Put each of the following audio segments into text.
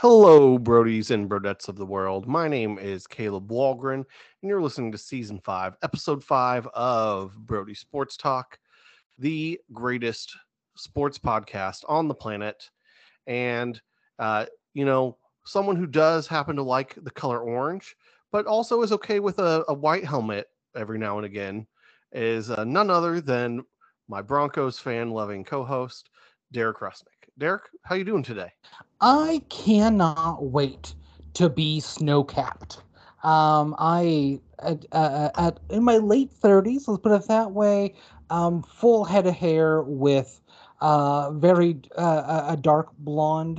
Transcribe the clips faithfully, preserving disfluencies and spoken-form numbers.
Hello, Brodies and Brodettes of the world. My name is Caleb Walgren, and you're listening to Season five, Episode five of Brody Sports Talk, the greatest sports podcast on the planet. And, uh, you know, someone who does happen to like the color orange, but also is okay with a, a white helmet every now and again, is uh, none other than my Broncos fan-loving co-host, Derek Rusnick. Derek, how you doing today? I cannot wait to be snow capped. Um, I at, uh, at in my late thirties, let's put it that way. Um, full head of hair with uh very uh, a a dark blonde.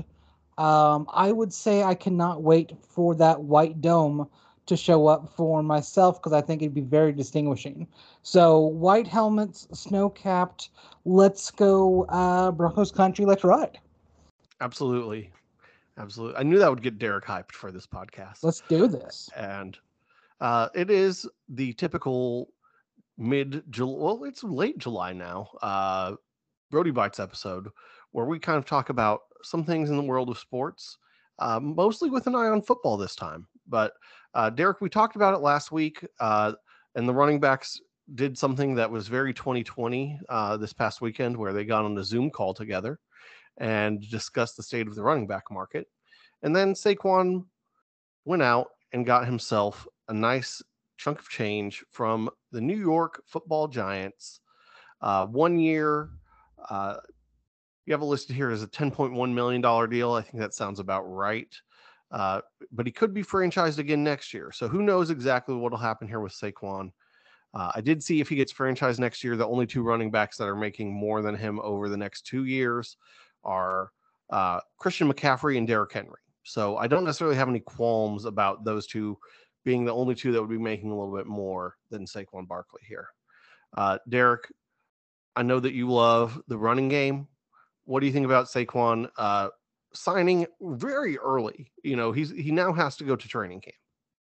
Um, I would say I cannot wait for that white dome to show up for myself because I think it'd be very distinguishing. So white helmets, snow capped. Let's go, uh, Broncos country. Let's ride. Absolutely. Absolutely. I knew that would get Derek hyped for this podcast. Let's do this. And uh, it is the typical mid July, well, it's late July now, uh, Brody Bites episode, where we kind of talk about some things in the world of sports, uh, mostly with an eye on football this time. But uh, Derek, we talked about it last week, uh, and the running backs did something that was very twenty twenty uh, this past weekend, where they got on a Zoom call together and discussed the state of the running back market. And then Saquon went out and got himself a nice chunk of change from the New York Football Giants. Uh, one year, uh, you have it listed here as a ten point one million dollars deal. I think that sounds about right. Uh, but he could be franchised again next year. So who knows exactly what will happen here with Saquon. Uh, I did see if he gets franchised next year, the only two running backs that are making more than him over the next two years are uh, Christian McCaffrey and Derrick Henry. So I don't necessarily have any qualms about those two being the only two that would be making a little bit more than Saquon Barkley here. Uh, Derek, I know that you love the running game. What do you think about Saquon uh, signing very early? You know, he's he now has to go to training camp.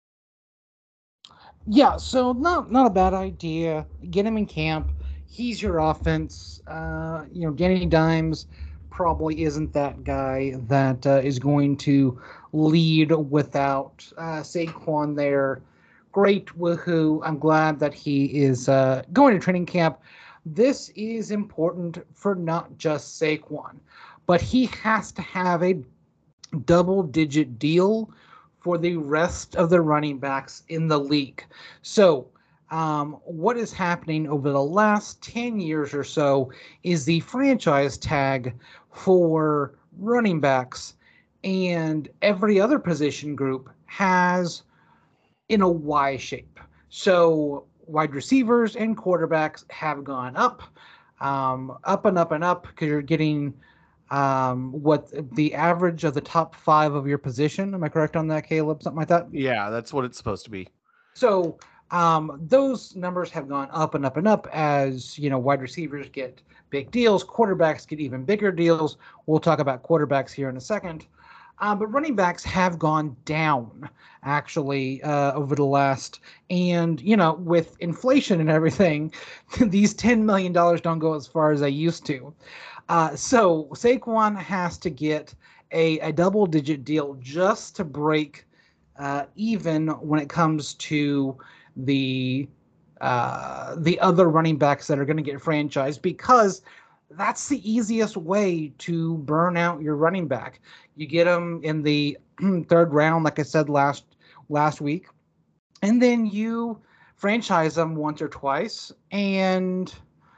Yeah, so not not a bad idea. Get him in camp. He's your offense. Uh, you know, Danny Dimes probably isn't that guy that uh, is going to lead without uh, Saquon there. Great, woohoo! I'm glad that he is uh, going to training camp. This is important for not just Saquon, but he has to have a double digit deal for the rest of the running backs in the league. So, um, what is happening over the last ten years or so is the franchise tag for running backs and every other position group has in a Y shape. So, wide receivers and quarterbacks have gone up, um, up and up and up because you're getting um, what the average of the top five of your position. Am I correct on that, Caleb? Something like that. Yeah, that's what it's supposed to be. So um, those numbers have gone up and up and up as you know wide receivers get big deals, quarterbacks get even bigger deals. We'll talk about quarterbacks here in a second. Um, but running backs have gone down actually uh, over the last, and you know, with inflation and everything, these ten million dollars don't go as far as they used to. Uh, so Saquon has to get a, a double digit deal just to break uh, even when it comes to the uh, the other running backs that are going to get franchised because that's the easiest way to burn out your running back. You get them in the third round, like I said last last week, and then you franchise them once or twice, and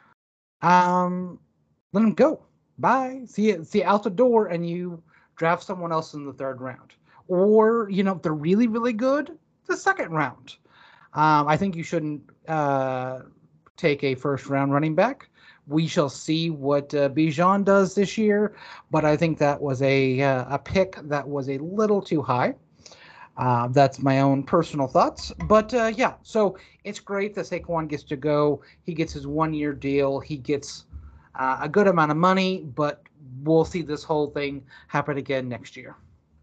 um, let them go. Bye. See you, see you out the door, and you draft someone else in the third round. Or, you know, if they're really, really good, the second round. Um, I think you shouldn't uh, take a first round running back. We shall see what uh, Bijan does this year, but I think that was a uh, a pick that was a little too high. Uh, that's my own personal thoughts. But uh, yeah, so it's great that Saquon gets to go. He gets his one year deal. He gets uh, a good amount of money, but we'll see this whole thing happen again next year.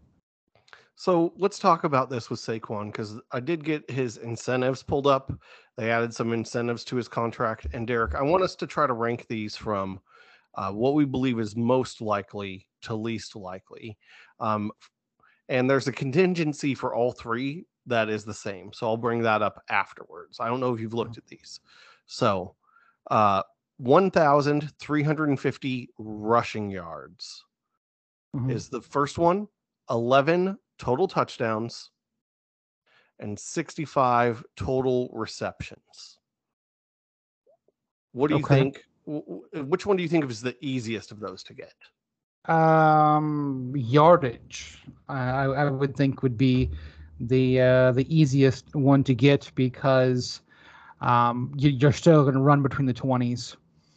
So let's talk about this with Saquon because I did get his incentives pulled up. They added some incentives to his contract. And Derek, I want us to try to rank these from uh, what we believe is most likely to least likely. Um, And there's a contingency for all three that is the same. So I'll bring that up afterwards. I don't know if you've looked at these. So uh, one thousand three hundred fifty rushing yards mm-hmm. is the first one, eleven total touchdowns, and sixty-five total receptions. What do you okay. think? Which one do you think is the easiest of those to get? Um, yardage, I, I would think would be the uh, the easiest one to get because um, you, you're still going to run between the twenties.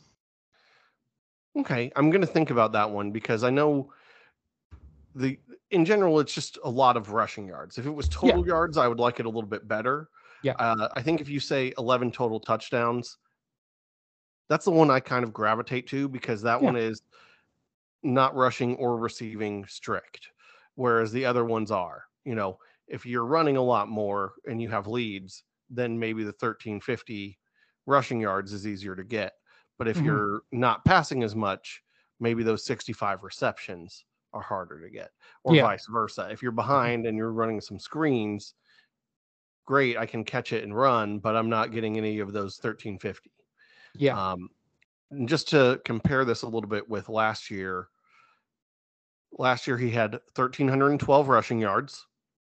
Okay, I'm going to think about that one because I know the in general it's just a lot of rushing yards. If it was total yeah. yards, I would like it a little bit better. Yeah, uh, I think if you say eleven total touchdowns, that's the one I kind of gravitate to because that yeah. one is not rushing or receiving strict, whereas the other ones are. You know, if you're running a lot more and you have leads, then maybe the thirteen fifty rushing yards is easier to get. But if mm-hmm. you're not passing as much, maybe those sixty-five receptions are harder to get, or yeah. vice versa. If you're behind and you're running some screens, great, I can catch it and run, but I'm not getting any of those thirteen fifty. Yeah. Um, and just to compare this a little bit with last year, last year he had one thousand three hundred twelve rushing yards,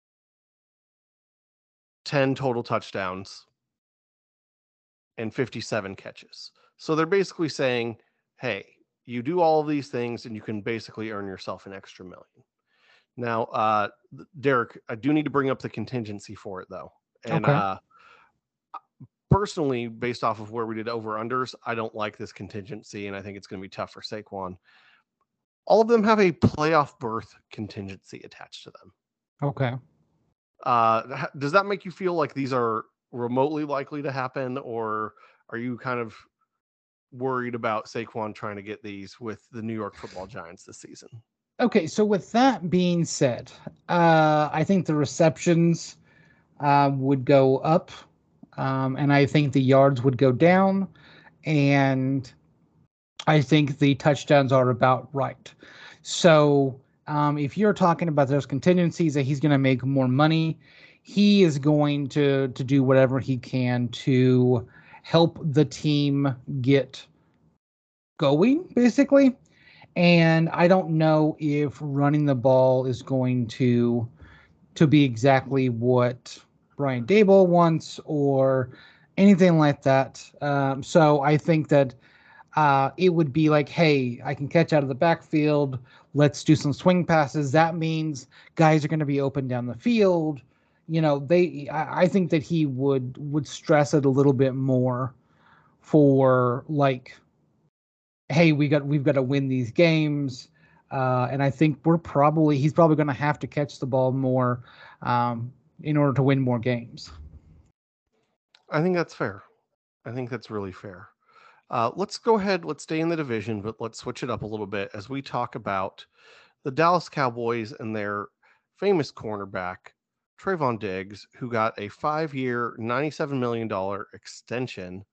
ten total touchdowns, and fifty-seven catches. So they're basically saying, hey, you do all of these things and you can basically earn yourself an extra million. Now, uh, Derek, I do need to bring up the contingency for it, though. And okay. uh, personally, based off of where we did over-unders, I don't like this contingency, and I think it's going to be tough for Saquon. All of them have a playoff berth contingency attached to them. Okay. Uh, does that make you feel like these are remotely likely to happen, or are you kind of worried about Saquon trying to get these with the New York Football Giants this season? Okay, so with that being said, uh, I think the receptions uh, would go up, um, and I think the yards would go down, and I think the touchdowns are about right. So um, if you're talking about those contingencies that he's going to make more money, he is going to to do whatever he can to help the team get going, basically. And I don't know if running the ball is going to to be exactly what Brian Daboll wants or anything like that. Um, so I think that uh, it would be like, hey, I can catch out of the backfield. Let's do some swing passes. That means guys are going to be open down the field. You know, they. I, I think that he would would stress it a little bit more for like, hey, we got we've got to win these games, uh, and I think we're probably he's probably going to have to catch the ball more um, in order to win more games. I think that's fair. I think that's really fair. Uh, let's go ahead. Let's stay in the division, but let's switch it up a little bit as we talk about the Dallas Cowboys and their famous cornerback, Trayvon Diggs, who got a five-year, ninety-seven million dollars extension.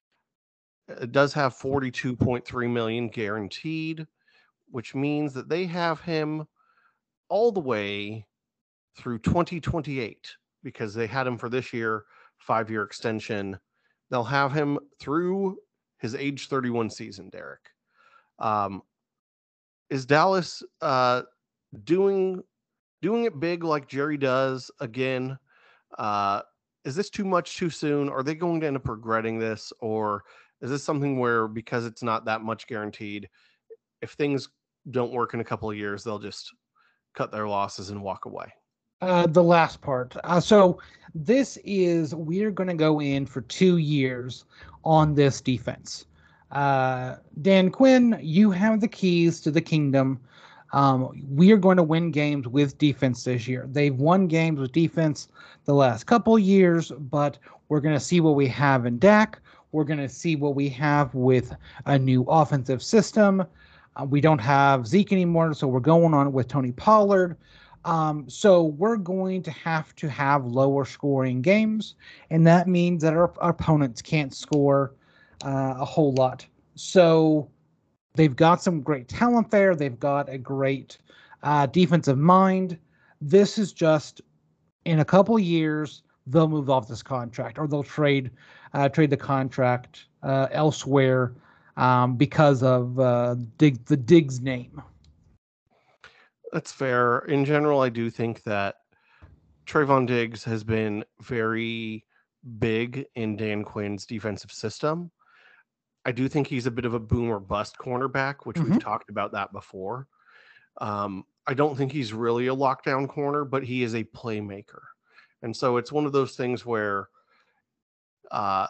It does have forty-two point three million dollars guaranteed, which means that they have him all the way through twenty twenty-eight because they had him for this year, five-year extension. They'll have him through his age thirty-one season, Derek. Um, is Dallas uh, doing doing it big like Jerry does again? Uh, is this too much too soon? Are they going to end up regretting this, or is this something where because it's not that much guaranteed, if things don't work in a couple of years, they'll just cut their losses and walk away? Uh, the last part. Uh, so this is, we're going to go in for two years on this defense. Uh, Dan Quinn, you have the keys to the kingdom. Um, we are going to win games with defense this year. They've won games with defense the last couple years, but we're going to see what we have in Dak. We're going to see what we have with a new offensive system. Uh, we don't have Zeke anymore, so we're going on with Tony Pollard. Um, so we're going to have to have lower scoring games, and that means that our, our opponents can't score uh, a whole lot. So they've got some great talent there. They've got a great uh, defensive mind. This is just in a couple years they'll move off this contract, or they'll trade uh, trade the contract uh, elsewhere um, because of uh, Dig, the Diggs name. That's fair. In general, I do think that Trayvon Diggs has been very big in Dan Quinn's defensive system. I do think he's a bit of a boom or bust cornerback, which mm-hmm. we've talked about that before. Um, I don't think he's really a lockdown corner, but he is a playmaker. And so it's one of those things where uh,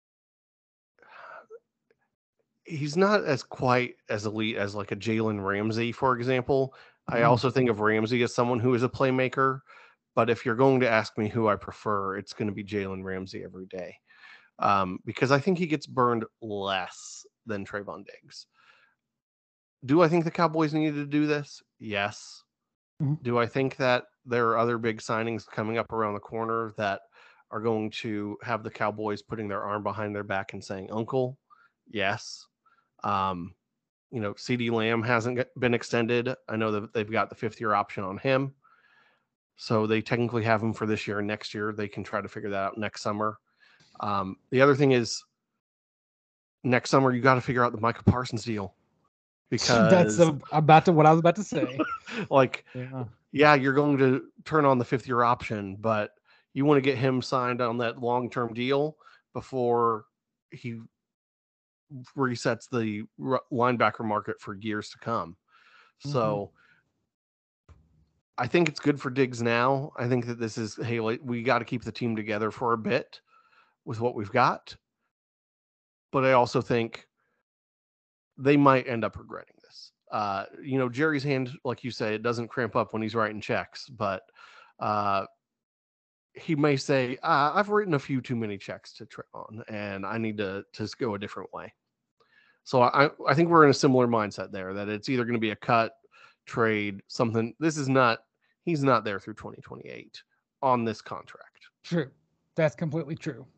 he's not as quite as elite as like a Jalen Ramsey, for example. I also think of Ramsey as someone who is a playmaker, but if you're going to ask me who I prefer, it's going to be Jalen Ramsey every day, um, because I think he gets burned less than Trayvon Diggs. Do I think the Cowboys needed to do this? Yes. Mm-hmm. Do I think that there are other big signings coming up around the corner that are going to have the Cowboys putting their arm behind their back and saying, "Uncle"? Yes. Um, You know, CeeDee Lamb hasn't been extended. I know that they've got the fifth year option on him. So they technically have him for this year and next year. They can try to figure that out next summer. Um, the other thing is next summer, you got to figure out the Micah Parsons deal. Because that's a, about to what I was about to say. like, yeah. yeah, you're going to turn on the fifth year option, but you want to get him signed on that long-term deal before he resets the linebacker market for years to come. So mm-hmm. I think it's good for Diggs now. I think that this is, hey, we got to keep the team together for a bit with what we've got. But I also think they might end up regretting this. Uh, you know, Jerry's hand, like you say, it doesn't cramp up when he's writing checks, but uh, he may say, uh, I've written a few too many checks to Trayvon, and I need to, to go a different way. So I, I think we're in a similar mindset there, that it's either going to be a cut, trade, something. This is not, he's not there through twenty twenty-eight on this contract. True. That's completely true.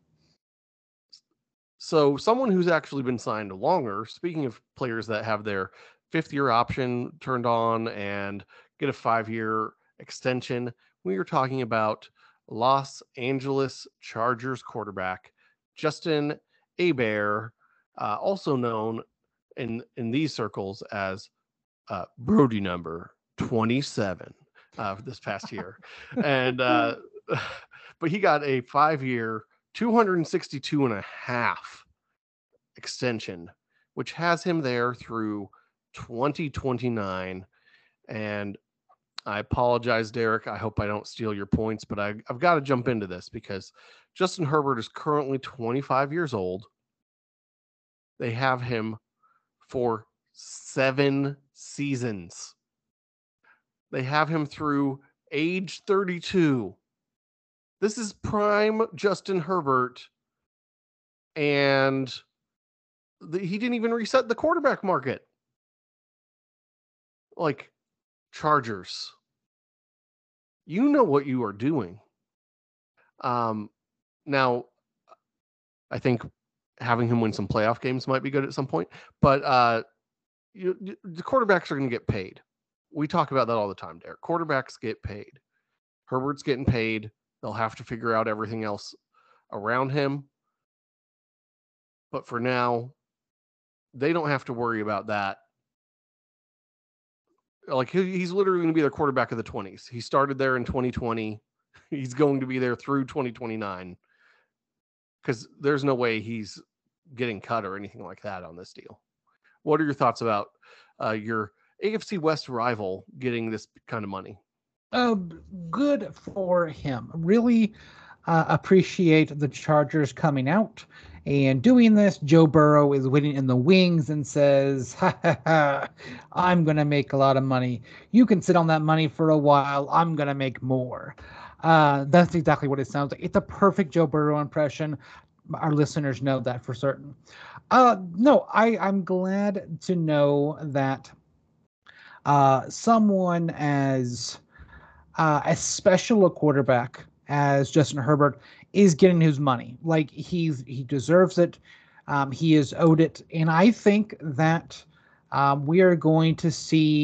So someone who's actually been signed longer, speaking of players that have their fifth year option turned on and get a five-year extension, we are talking about Los Angeles Chargers quarterback Justin Herbert, uh, also known in, in these circles as uh, Brody number twenty-seven uh, this past year. and uh, But he got a five-year two hundred sixty-two and a half extension, which has him there through twenty twenty-nine. And I apologize, Derek. I hope I don't steal your points, but I, I've got to jump into this because Justin Herbert is currently twenty-five years old. They have him for seven seasons. They have him through age thirty-two. This is prime Justin Herbert, and the, he didn't even reset the quarterback market. Like, Chargers, you know what you are doing. Um, now, I think having him win some playoff games might be good at some point, but uh, you, you, the quarterbacks are going to get paid. We talk about that all the time, Derek. Quarterbacks get paid. Herbert's getting paid. They'll have to figure out everything else around him. But for now, they don't have to worry about that. Like, he's literally going to be their quarterback of the twenties. He started there in twenty twenty. He's going to be there through twenty twenty-nine. Because there's no way he's getting cut or anything like that on this deal. What are your thoughts about uh, your A F C West rival getting this kind of money? Uh, good for him. Really uh, appreciate the Chargers coming out and doing this. Joe Burrow is waiting in the wings and says, ha, ha, ha, I'm going to make a lot of money. You can sit on that money for a while. I'm going to make more. Uh, that's exactly what it sounds like. It's a perfect Joe Burrow impression. Our listeners know that for certain. Uh, no, I, I'm glad to know that uh, someone as uh, as special a quarterback as Justin Herbert is getting his money. Like, he's he deserves it. Um, he is owed it, and I think that um, we are going to see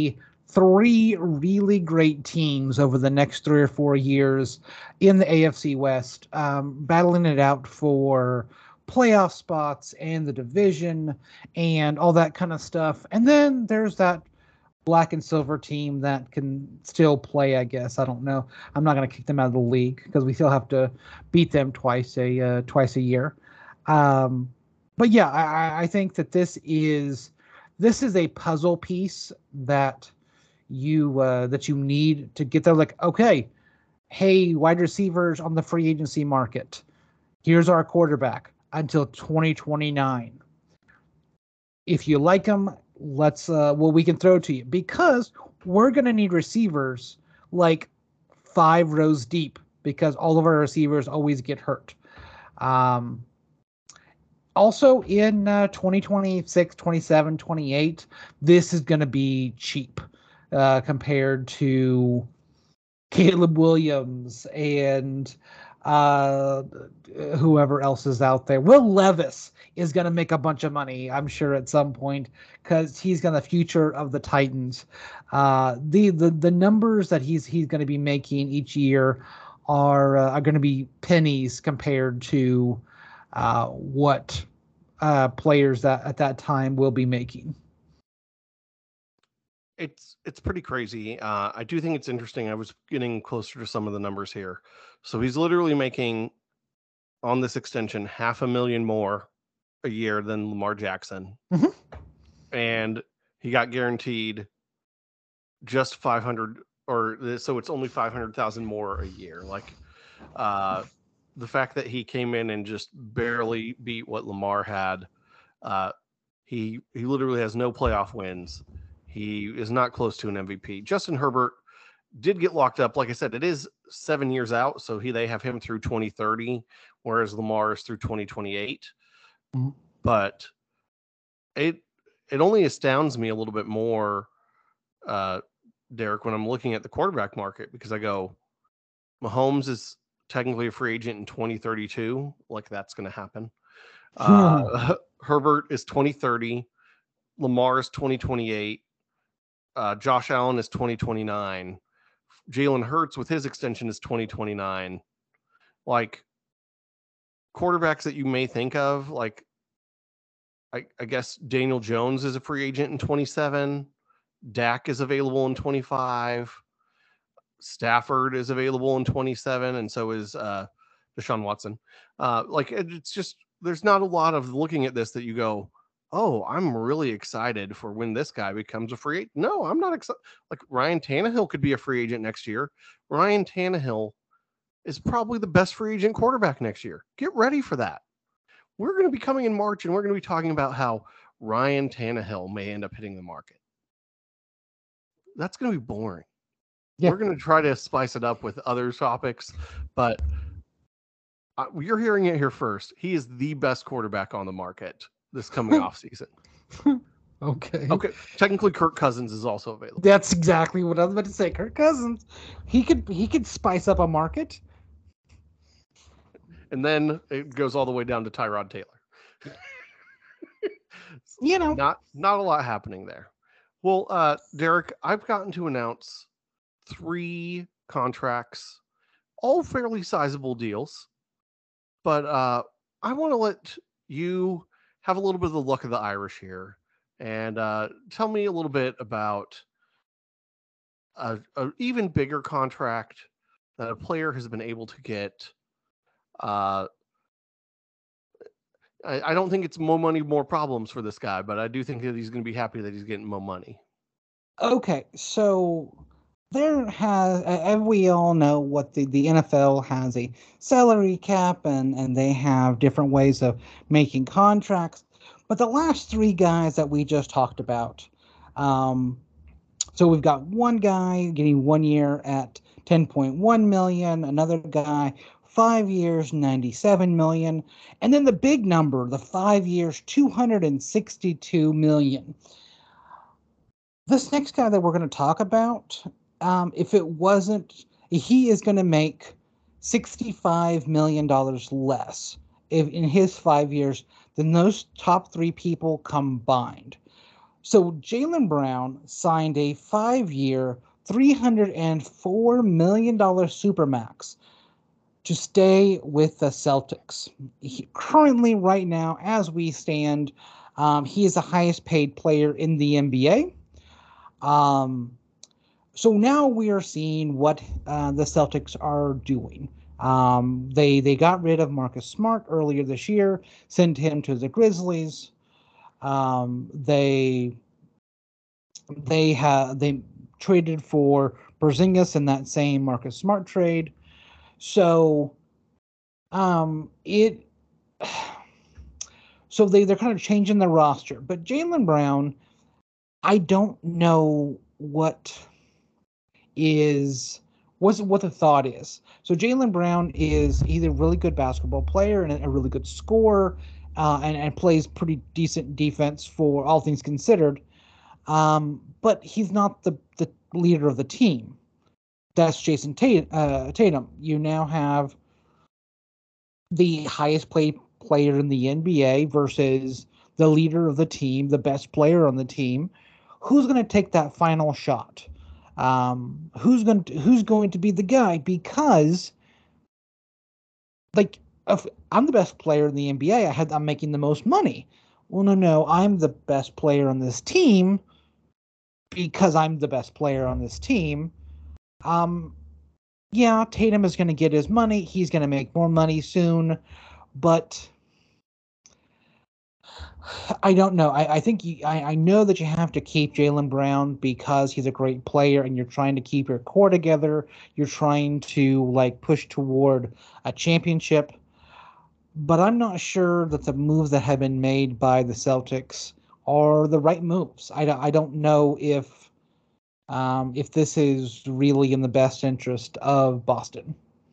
three really great teams over the next three or four years in the A F C West, um, battling it out for playoff spots and the division and all that kind of stuff. And then there's that black and silver team that can still play, I guess. I don't know. I'm not going to kick them out of the league because we still have to beat them twice a uh, twice a year. Um, but yeah, I, I think that this is this is a puzzle piece that you uh, that you need to get there. Like, okay, hey, wide receivers on the free agency market. Here's our quarterback until twenty twenty-nine. If you like them, let's uh, well, we can throw it to you because we're gonna need receivers like five rows deep because all of our receivers always get hurt. Um, also in uh, twenty twenty-six, twenty-seven, twenty-eight, this is going to be cheap uh, compared to Caleb Williams and uh, whoever else is out there. Will Levis is going to make a bunch of money, I'm sure, at some point because he's going to the future of the Titans. Uh, the, the the numbers that he's he's going to be making each year are uh, are going to be pennies compared to uh, what uh, players that at that time will be making. It's it's pretty crazy. Uh, I do think it's interesting. I was getting closer to some of the numbers here. So he's literally making on this extension half a million more a year than Lamar Jackson, mm-hmm. and he got guaranteed just five hundred, or so it's only five hundred thousand more a year. Like, uh, the fact that he came in and just barely beat what Lamar had. Uh, he he literally has no playoff wins. He is not close to an M V P. Justin Herbert did get locked up. Like I said, it is seven years out, so he they have him through twenty thirty, whereas Lamar is through twenty twenty-eight. Mm-hmm. But it it only astounds me a little bit more, uh, Derek, when I'm looking at the quarterback market because I go, Mahomes is technically a free agent in twenty thirty-two. Like that's going to happen. Uh, Herbert is twenty thirty. Lamar is twenty twenty-eight. Uh, Josh Allen is twenty twenty-nine. Jalen Hurts with his extension is twenty twenty-nine. Like quarterbacks that you may think of, like I, I guess Daniel Jones is a free agent in twenty-seven. Dak is available in twenty-five. Stafford is available in twenty-seven, and so is uh, Deshaun Watson. Uh, like it's just there's not a lot of looking at this that you go, oh, I'm really excited for when this guy becomes a free agent. No, I'm not excited. Like Ryan Tannehill could be a free agent next year. Ryan Tannehill is probably the best free agent quarterback next year. Get ready for that. We're going to be coming in March and we're going to be talking about how Ryan Tannehill may end up hitting the market. That's going to be boring. Yeah. We're going to try to spice it up with other topics, but uh, you're hearing it here first. He is the best quarterback on the market this coming off season. Okay. Okay. Technically, Kirk Cousins is also available. That's exactly what I was about to say. Kirk Cousins, he could he could spice up a market. And then it goes all the way down to Tyrod Taylor. You know, not not a lot happening there. Well, uh, Derek, I've gotten to announce three contracts, all fairly sizable deals, but uh, I want to let you have a little bit of the luck of the Irish here, and uh, tell me a little bit about a, a even bigger contract that a player has been able to get. Uh, I, I don't think it's more money, more problems for this guy, but I do think that he's going to be happy that he's getting more money. Okay, so there has, and we all know what the, the N F L has a salary cap and, and they have different ways of making contracts. But the last three guys that we just talked about, um, so we've got one guy getting one year at ten point one million, another guy five years, ninety-seven million, and then the big number, the five years, two hundred sixty-two million. This next guy that we're going to talk about, um, if it wasn't, he is going to make sixty-five million dollars less if, in his five years than those top three people combined. So Jaylen Brown signed a five-year, three hundred four million dollars supermax to stay with the Celtics. He, currently, right now, as we stand, um, he is the highest paid player in the N B A. Um, so now we are seeing what uh, the Celtics are doing. Um, they they got rid of Marcus Smart earlier this year, sent him to the Grizzlies. Um, they they have they traded for Porzingis in that same Marcus Smart trade. So um, it so they they're kind of changing the roster. But Jaylen Brown, I don't know what is what's what the thought is. So Jaylen Brown is either a really good basketball player and a really good scorer, uh, and, and plays pretty decent defense for all things considered. Um, but he's not the, the leader of the team. That's Jason Tat- uh, Tatum. You now have the highest paid player in the N B A versus the leader of the team, the best player on the team. Who's going to take that final shot? Um, who's going to who's going to be the guy? Because like if I'm the best player in the N B A, I had I'm making the most money. Well, no, no, I'm the best player on this team because I'm the best player on this team. Um, yeah, Tatum is going to get his money. He's going to make more money soon, but I don't know. I, I think you, I, I know that you have to keep Jaylen Brown because he's a great player, and you're trying to keep your core together. You're trying to like push toward a championship, but I'm not sure that the moves that have been made by the Celtics are the right moves. I, I don't know if um, if this is really in the best interest of Boston.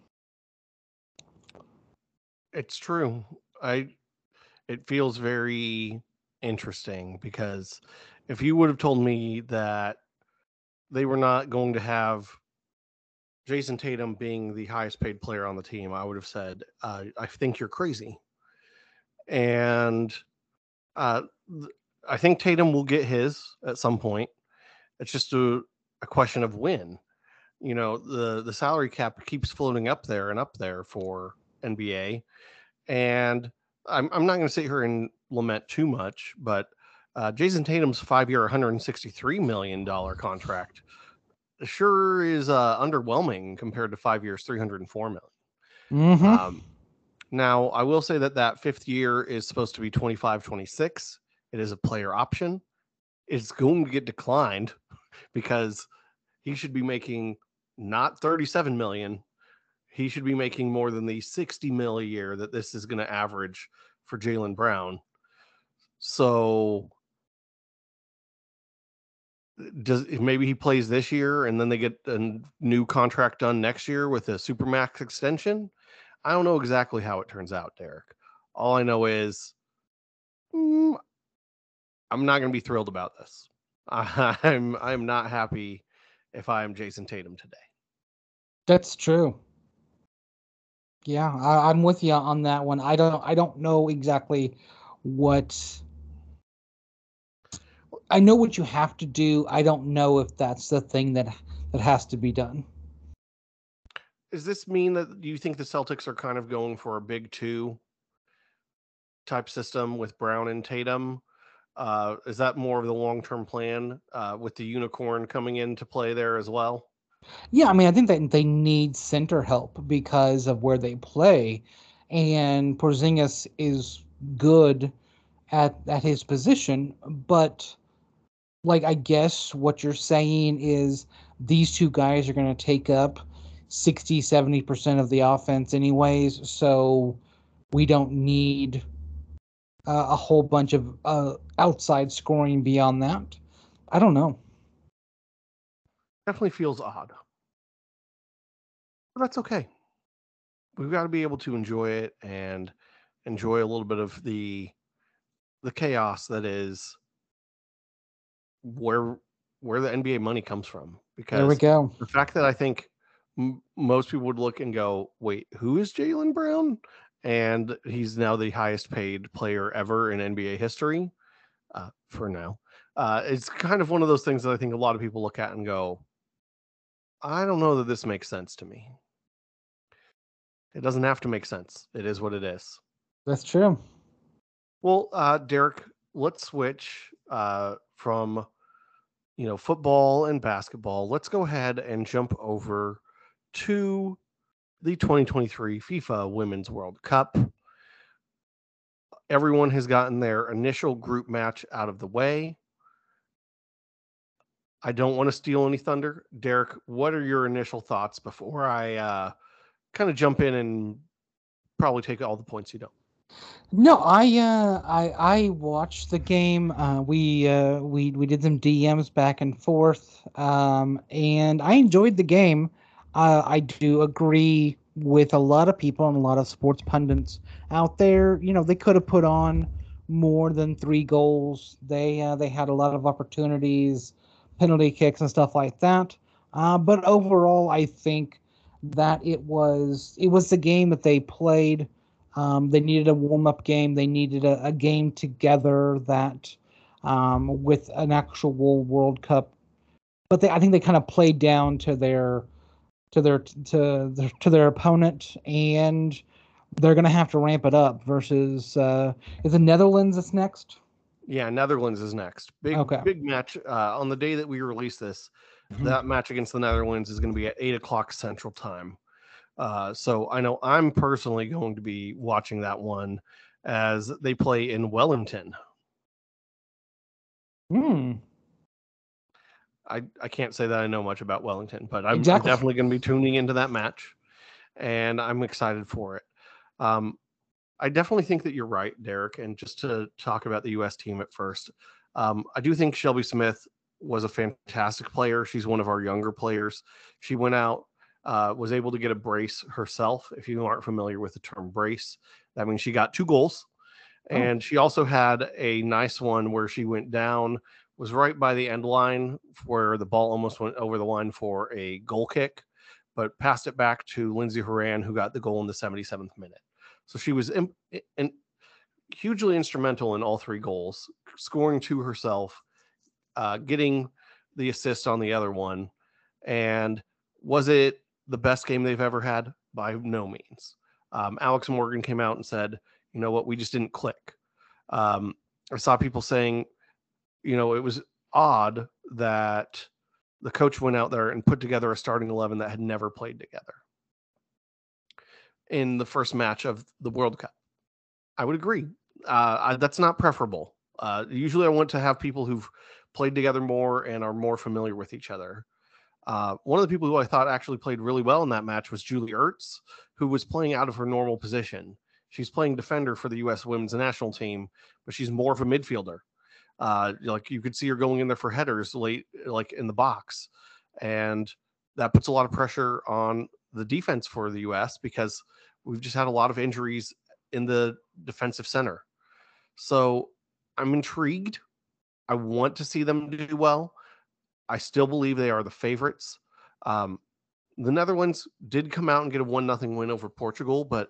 It's true. I it feels very interesting because if you would have told me that they were not going to have Jason Tatum being the highest paid player on the team, I would have said, uh, I think you're crazy. And uh, th- I think Tatum will get his at some point. It's just a, a question of when. You know, the, the salary cap keeps floating up there and up there for N B A. And I'm, I'm not going to sit here and lament too much, but uh, Jason Tatum's five year, one hundred sixty-three million dollars contract sure is uh, underwhelming compared to five years, three hundred four million dollars. Mm-hmm. Um, now, I will say that that fifth year is supposed to be twenty-five, twenty-six. It is a player option. It's going to get declined because he should be making not thirty-seven million dollars. He should be making more than the sixty mil a year that this is going to average for Jaylen Brown. So does maybe he plays this year and then they get a new contract done next year with a supermax extension. I don't know exactly how it turns out, Derek. All I know is mm, I'm not going to be thrilled about this. I'm I'm not happy if I'm Jason Tatum today. That's true. Yeah, I, I'm with you on that one. I don't I don't know exactly what I know what you have to do. I don't know if that's the thing that that has to be done. Does this mean that you think the Celtics are kind of going for a big two type system with Brown and Tatum? Uh, is that more of the long term plan uh, with the unicorn coming into play there as well? Yeah, I mean, I think that they need center help because of where they play, and Porzingis is good at at his position, but like I guess what you're saying is these two guys are going to take up sixty seventy percent of the offense anyways, so we don't need uh, a whole bunch of uh, outside scoring beyond that. I don't know. Definitely feels odd, but that's okay. We've got to be able to enjoy it and enjoy a little bit of the the chaos that is where where the N B A money comes from. There we Because go. the fact that I think m- most people would look and go, "Wait, who is Jaylen Brown?" And he's now the highest paid player ever in N B A history uh, for now. Uh, it's kind of one of those things that I think a lot of people look at and go, I don't know that this makes sense to me. It doesn't have to make sense. It is what it is. That's true. Well, uh, Derek, let's switch uh, from you know football and basketball. Let's go ahead and jump over to the twenty twenty-three FIFA Women's World Cup. Everyone has gotten their initial group match out of the way. I don't want to steal any thunder. Derek, what are your initial thoughts before I uh, kind of jump in and probably take all the points you don't? No, I uh, I I watched the game. Uh, we uh, we we did some D Ms back and forth, um, and I enjoyed the game. Uh, I do agree with a lot of people and a lot of sports pundits out there. You know, they could have put on more than three goals. They uh, they had a lot of opportunities, penalty kicks and stuff like that. Uh, but overall, I think that it was it was the game that they played. Um, they needed a warm up game. They needed a, a game together that um, with an actual World Cup. But they, I think they kind of played down to their to their to their, to their opponent, and they're going to have to ramp it up. Versus uh, is the Netherlands that's next? Yeah, Netherlands is next. Big Okay. big match uh, on the day that we release this. Mm-hmm. That match against the Netherlands is going to be at eight o'clock Central Time. Uh, so I know I'm personally going to be watching that one as they play in Wellington. Hmm. I, I can't say that I know much about Wellington, but I'm, exactly. I'm definitely going to be tuning into that match, and I'm excited for it. Um, I definitely think that you're right, Derek. And just to talk about the U S team at first, um, I do think Shelby Smith was a fantastic player. She's one of our younger players. She went out, uh, was able to get a brace herself. If you aren't familiar with the term brace, that means she got two goals. And oh. She also had a nice one where she went down, was right by the end line where the ball almost went over the line for a goal kick, but passed it back to Lindsey Horan, who got the goal in the seventy-seventh minute. So she was in, in, hugely instrumental in all three goals, scoring two herself, uh, getting the assist on the other one. And was it the best game they've ever had? By no means. Um, Alex Morgan came out and said, you know what, we just didn't click. Um, I saw people saying, you know, it was odd that the coach went out there and put together a starting eleven that had never played together in the first match of the World Cup. I would agree. Uh, I, that's not preferable. Uh, usually I want to have people who've played together more and are more familiar with each other. Uh, one of the people who I thought actually played really well in that match was Julie Ertz, who was playing out of her normal position. She's playing defender for the U S women's national team, but she's more of a midfielder. Uh, like you could see her going in there for headers late, like in the box. And that puts a lot of pressure on the defense for the U S because we've just had a lot of injuries in the defensive center. So I'm intrigued. I want to see them do well. I still believe they are the favorites. Um, the Netherlands did come out and get a one nothing win over Portugal, but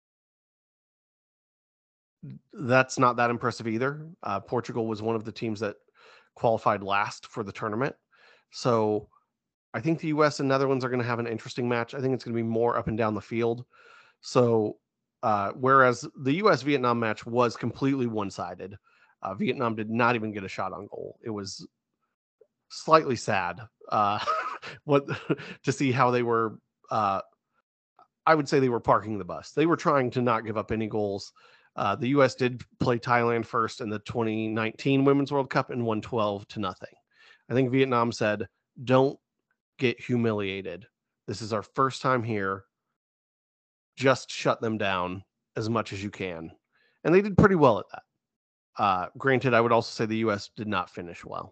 that's not that impressive either. Uh, Portugal was one of the teams that qualified last for the tournament. So I think the U S and Netherlands are going to have an interesting match. I think it's going to be more up and down the field. So uh, whereas the U S Vietnam match was completely one-sided, uh, Vietnam did not even get a shot on goal. It was slightly sad uh, what to see how they were. Uh, I would say they were parking the bus. They were trying to not give up any goals. Uh, the U S did play Thailand first in the twenty nineteen Women's World Cup and won twelve to nothing. I think Vietnam said, "Don't get humiliated. This is our first time here. Just shut them down as much as you can." And they did pretty well at that. Uh, granted, I would also say the U S did not finish well.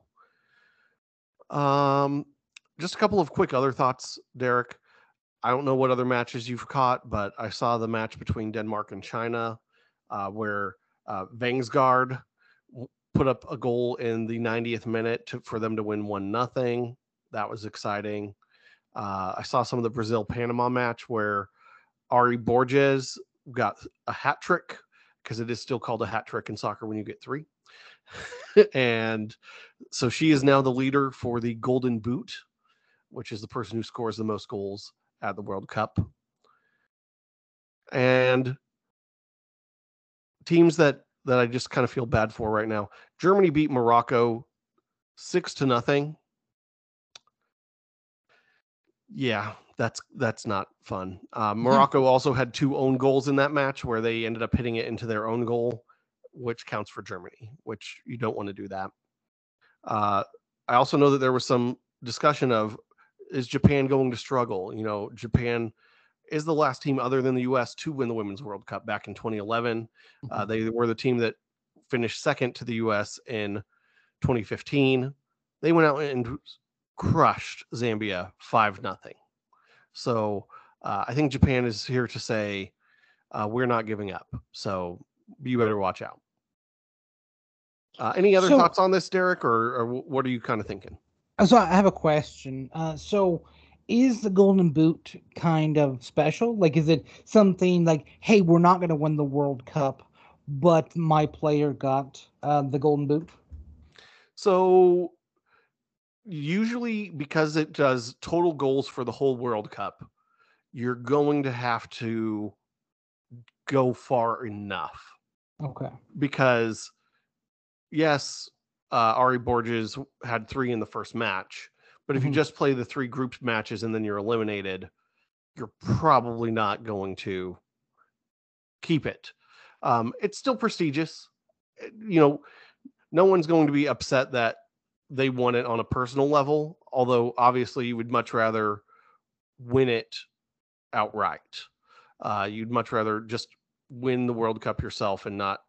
Um, just a couple of quick other thoughts, Derek. I don't know what other matches you've caught, but I saw the match between Denmark and China uh, where uh, Vangsgaard put up a goal in the ninetieth minute to, for them to win one nothing. That was exciting. Uh, I saw some of the Brazil-Panama match where Ari Borges got a hat trick, because it is still called a hat trick in soccer when you get three. And so she is now the leader for the Golden Boot, which is the person who scores the most goals at the World Cup. And teams that, that I just kind of feel bad for right now. Germany beat Morocco six to nothing. Yeah, that's that's not fun. Uh, Morocco also had two own goals in that match where they ended up hitting it into their own goal, which counts for Germany, which you don't want to do that. Uh, I also know that there was some discussion of, is Japan going to struggle? You know, Japan is the last team other than the U S to win the Women's World Cup back in twenty eleven. Mm-hmm. Uh, they were the team that finished second to the U S in twenty fifteen. They went out and crushed Zambia five nothing. So uh, I think Japan is here to say, uh, we're not giving up. So you better watch out. Uh, any other so, thoughts on this, Derek, or, or what are you kind of thinking? So I have a question. Uh, so is the Golden Boot kind of special? Like, is it something like, hey, we're not going to win the World Cup, but my player got uh, the Golden Boot? So usually because it does total goals for the whole World Cup, you're going to have to go far enough. Okay. Because yes, uh, Ari Borges had three in the first match, but if mm-hmm. you just play the three grouped matches and then you're eliminated, you're probably not going to keep it. Um, it's still prestigious. You know, no one's going to be upset that they won it on a personal level, although obviously you would much rather win it outright. Uh, you'd much rather just win the World Cup yourself and not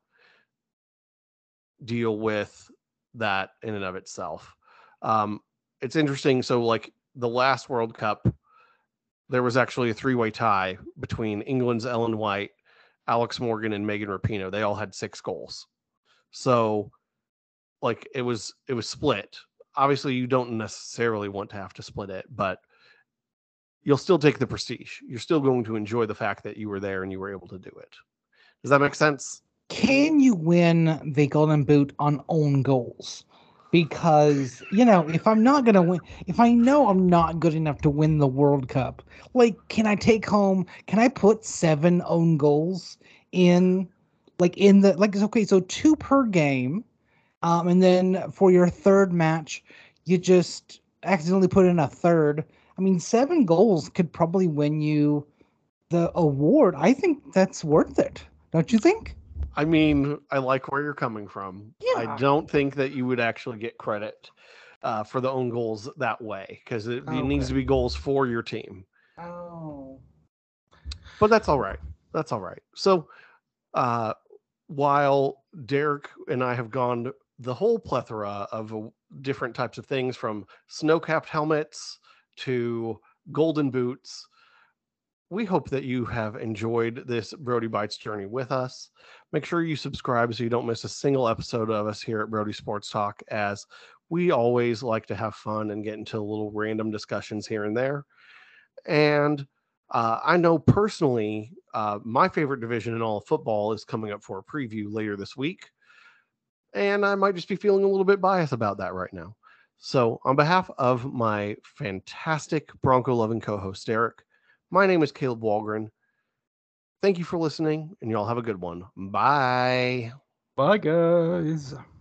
deal with that in and of itself. Um, it's interesting. So like the last World Cup, there was actually a three-way tie between England's Ellen White, Alex Morgan, and Megan Rapinoe. They all had six goals. So like it was, it was split. Obviously you don't necessarily want to have to split it, but you'll still take the prestige. You're still going to enjoy the fact that you were there and you were able to do it. Does that make sense? Can you win the Golden Boot on own goals? Because, you know, if I'm not going to win, if I know I'm not good enough to win the World Cup, like, can I take home, can I put seven own goals in, like, in the, like, okay, so two per game. Um, and then for your third match, you just accidentally put in a third. I mean, seven goals could probably win you the award. I think that's worth it. Don't you think? I mean, I like where you're coming from. Yeah. I don't think that you would actually get credit uh, for the own goals that way, because it, okay. it needs to be goals for your team. Oh. But that's all right. That's all right. So uh, while Derek and I have gone the whole plethora of uh, different types of things, from snow-capped helmets to golden boots, we hope that you have enjoyed this Brody Bites journey with us. Make sure you subscribe so you don't miss a single episode of us here at Brody Sports Talk, as we always like to have fun and get into little random discussions here and there. And uh, I know personally, uh, my favorite division in all of football is coming up for a preview later this week. And I might just be feeling a little bit biased about that right now. So on behalf of my fantastic Bronco-loving co-host, Derek, my name is Caleb Walgren. Thank you for listening, and y'all have a good one. Bye. Bye, guys.